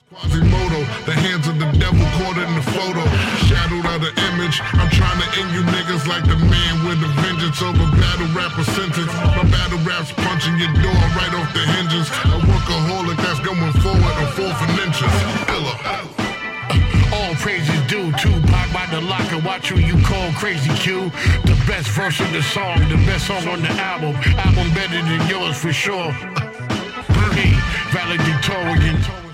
Quasimodo, the hands of the devil caught in the photo. Shadowed out the image. I'm trying to end you niggas like the man with a vengeance over battle rapper sentence. My battle rap's punching your door right off the hinges. A workaholic that's going forward on 4th and inches. Illa. All praises due Tupac by the locker. Watch who you call Crazy Q. The best verse of the song, the best song on the album. Album better than yours for sure. Valedictorian.